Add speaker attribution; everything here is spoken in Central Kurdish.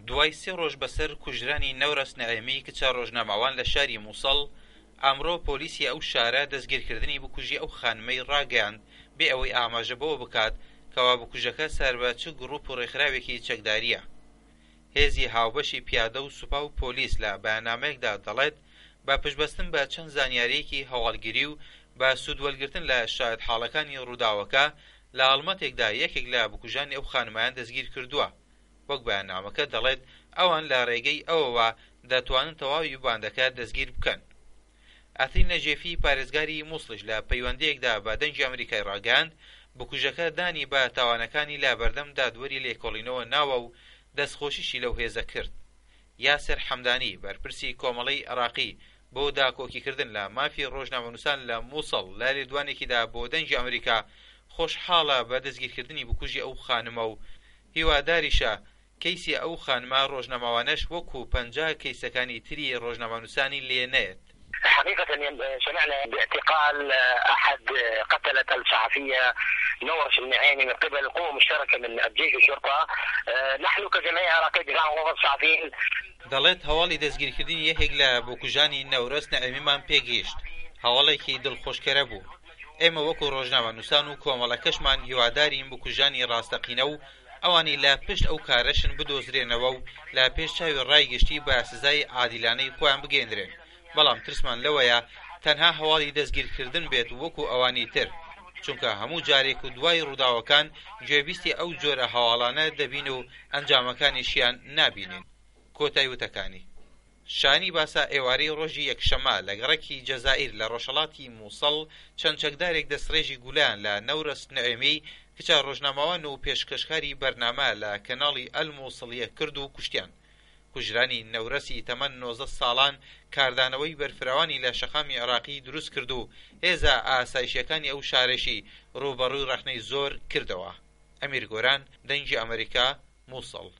Speaker 1: دوای 3 ڕۆژ بەسەر کوژرانی نەورەس نەعیمی کچە ڕۆژنامەوان لە شاری مووسڵ، ئەمڕۆ پۆلیسی ئەو شارە دەستگیرکردنی بکوژی ئەو خانمەی ڕاگەیاند بێ ئەوەی ئاماژە بەوە بکات کەوا بکوژەکە سەربە چ گڕوپ و ڕێکخراوێکی چەکداریە. هێزی هاوبەشی پیادە و سوپا و پۆلیس لە بەیاننامەیەکدا دەڵێت بە پشتبەستن بە چەند زانیاریەکی هەواڵگیری و بە سوودوەرگرتن لە شاهد حاڵەکانی ڕووداوەکە لە هەڵمەتێکدا یەکێک لە بکوژانی ئەو خانمایان دەستگیر کردووە. وەک بەیاننامەکە دەڵێت ئەوان لە ڕێگەی ئەوەوە دەتوانن تەواوی باندەکە دەستگیر بکەن. ئەتری نەجێفی پارێزگاری مووسڵش لە پەیوەندیەکدا بە دەنگی ئەمریکای ڕاگەاند بکوژەکە دانی بە تاوانەکانی لا بەردەم دادوەری لێکۆڵینەوە ناوە و دەستخۆشیشی لەو هێزە کرد. یاسر حەمدانی بەرپرسی کۆمەڵەی عێراقی بۆ داکۆکیکردن لە مافی ڕۆژنامەنووسان لە مووسڵ لە لێدوانێکیدا بۆ دەنگی ئەمریکا خۆشحاڵە بە دەستگیرکردنی بکوژی ئەو خانمە و هیواداریشە کەیسی ئەو خانمە ڕۆژنامەوانەش وەکو 50 کەیسەکانی تری ڕۆژنامەنووسانی لێ نەیەت.
Speaker 2: حقيقة سمعنا باعتقال أحد قتلة الصحفية نورس النعيمي من قبل قوة مشتركة من الجيش والشرطة. نحن كجمعية عراقية دفاع حقوق الصحفيين
Speaker 1: دەڵێت هەواڵی دەستگیرکردنی یەکێک لە بکوژانی نەورەس نەعیمیمان پێگەیشت. هەواڵێکی دڵخۆشکەرە بوو. ئێمە وەکو ڕۆژنامەنووسان و کۆمەڵەکەشمان هیوادارین بکوژانی ڕاستەقینە و ئەوانی لە پشت ئەو کارەشن بدۆزرێنەوە و لە پێش چاوی ڕایگەشتی بە سزای عادیلانەی خۆیان بگەێنرێن. بەڵام ترسمان لەوەیە تەنها هەواڵی دەستگیرکردن بێت وەکو ئەوانی تر، چونکە هەموو جارێک و دوای ڕووداوەکان گوێبیستی ئەو جۆرە هەواڵانە دەبین و ئەنجامەکانیشیان نابینین. کۆتای وتەکانی شانی باسا ئێوارەی ڕۆژی یەکشەمە لە گەڕێکی جەزائیر لە ڕۆژهەڵاتی مووسڵ چەند چەکدارێک دەستڕێژی گولیان لە نەورەس نەعیمی کچە ڕۆژنامەوان و پێشکەشکاری بەرنامە لە کەناڵی ئەلمووسڵیە کرد و کوشتیان. کوژرانی نەورەسی تەمەن 19 ساڵان کاردانەوەی بەرفراوانی لە شەقامی عێراقی دروست کرد و هێزە ئاسایشیەکانی ئەو شارێکی ڕوبەڕووی ڕەخنەی زۆر کردەوە. ئەمیر گۆران، دەنگی ئەمریکا، مووسڵ.